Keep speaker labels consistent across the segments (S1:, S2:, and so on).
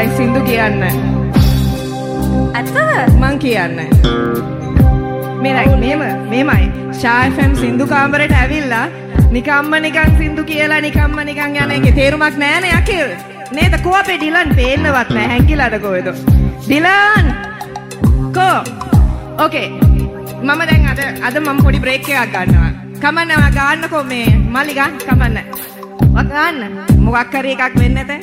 S1: දැන් සින්දු කියන්න.
S2: ඇත්තද?
S1: මං කියන්නේ. මේමයි. ෂා FM සින්දු කාමරේට ඇවිල්ලා නිකන් සින්දු කියලා නිකන් යන එකේ තේරුමක් නෑනේ යකේ. නේද කෝ අපේ ඩිලන් පේන්නවත් නෑ හැංගිලාද කොහෙද? ඩිලන් කෝ. ඕකේ. මම දැන් අද මම පොඩි බ්‍රේක් එකක් ගන්නවා. කමන්න ගන්නකෝ මේ මල්ලි කමන්න. ගන්න. මොකක් හරි එකක් වෙන්නේ නැත.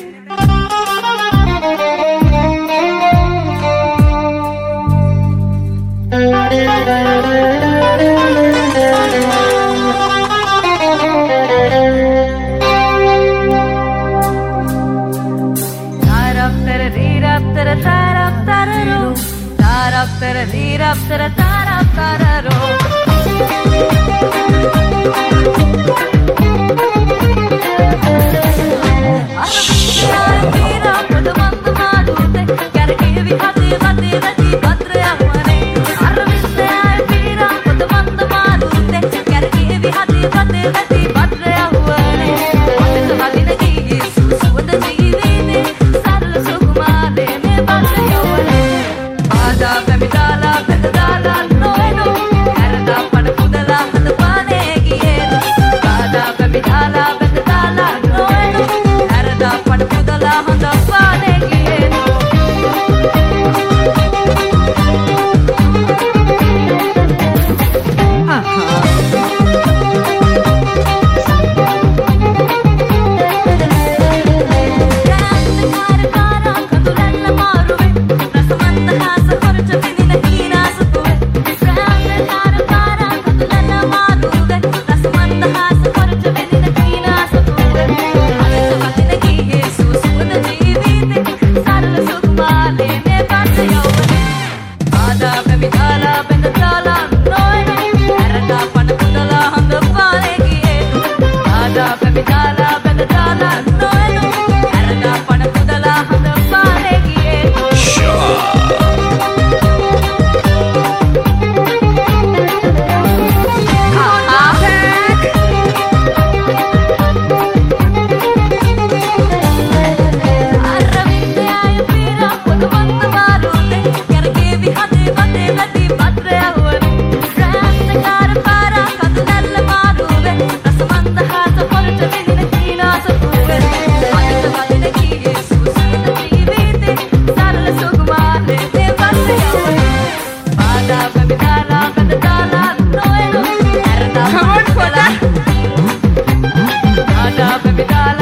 S2: Baby,